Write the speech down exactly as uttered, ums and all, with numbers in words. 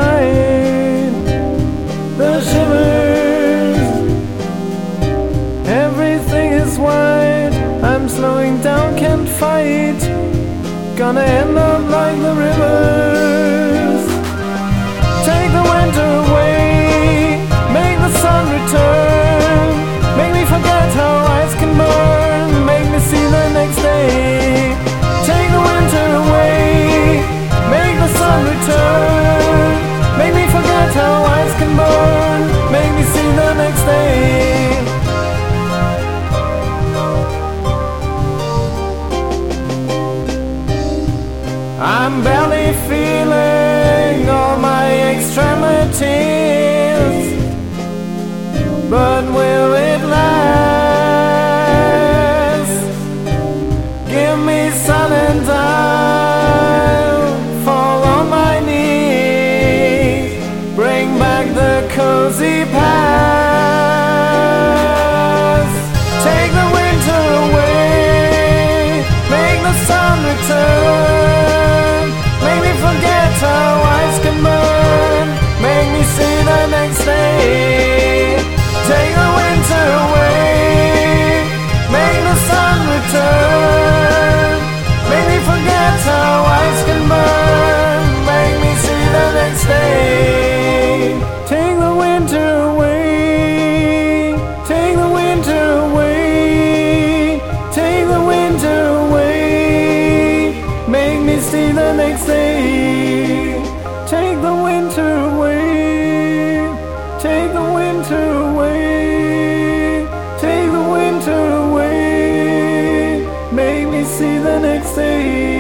night, the shivers, everything is white. I'm slowing down, can't fight, gonna end up like the rivers. Take the winter away, make the sun return, make me forget how ice can burn, make me see the next day. Take the winter away, make the sun return, make me forget how ice can burn, make me see the next day. I'm barely feeling all my extremities, but will it last? Give me sun and I'll fall on my knees, bring back the cozy past. Take the winter away, make the sun return, make me forget how ice can burn, make me see the next day. Take the winter away, make the sun return, make me forget how ice can burn, make me see the next day. Take the winter away, take the winter away, take the winter away, make me see the next day. Take the winter away, take the winter away, take the winter away, make me see the next day.